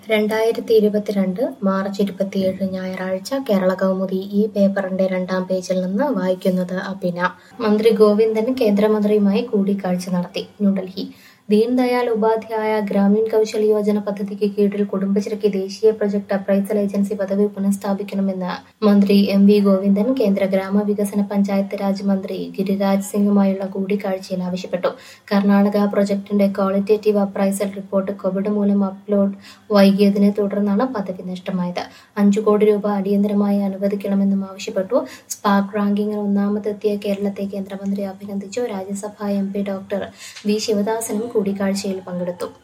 2022 March 27 ഞായറാഴ്ച കേരളകൗമുദി ഈ പേപ്പറിന്റെ 2-ാം പേജിൽ നിന്ന് വായിക്കുന്നത് അഭിന. മന്ത്രി ഗോവിന്ദൻ കേന്ദ്രമന്ത്രിയുമായി കൂടിക്കാഴ്ച നടത്തി. ന്യൂഡൽഹി ദീൻ ദയാൽ ഉപാധ്യായ ഗ്രാമീൺ കൗശൽ യോജന പദ്ധതിക്ക് കീഴിൽ കുടുംബശ്രീക്ക് ദേശീയ പ്രൊജക്ട് അപ്രൈസൽ ഏജൻസി പദവി പുനഃസ്ഥാപിക്കണമെന്ന് മന്ത്രി എം.വി. ഗോവിന്ദൻ കേന്ദ്ര ഗ്രാമവികസന പഞ്ചായത്ത് രാജ് മന്ത്രി ഗിരിരാജ് സിംഗുമായുള്ള കൂടിക്കാഴ്ചയിൽ ആവശ്യപ്പെട്ടു. കർണാടക പ്രൊജക്ടിന്റെ ക്വാളിറ്റേറ്റീവ് അപ്രൈസൽ റിപ്പോർട്ട് കോവിഡ് മൂലം അപ്ലോഡ് വൈകിയതിനെ തുടർന്നാണ് പദവി നഷ്ടമായത്. 5 കോടി രൂപ അടിയന്തരമായി അനുവദിക്കണമെന്നും ആവശ്യപ്പെട്ടു. സ്പാർക്ക് റാങ്കിങ്ങിൽ ഒന്നാമതെത്തിയ കേരളത്തെ കേന്ദ്രമന്ത്രി അഭിനന്ദിച്ചു. രാജ്യസഭാ എം.പി. Doctor V. ശിവദാസനും കൂടിക്കാഴ്ചയിൽ പങ്കെടുത്തു.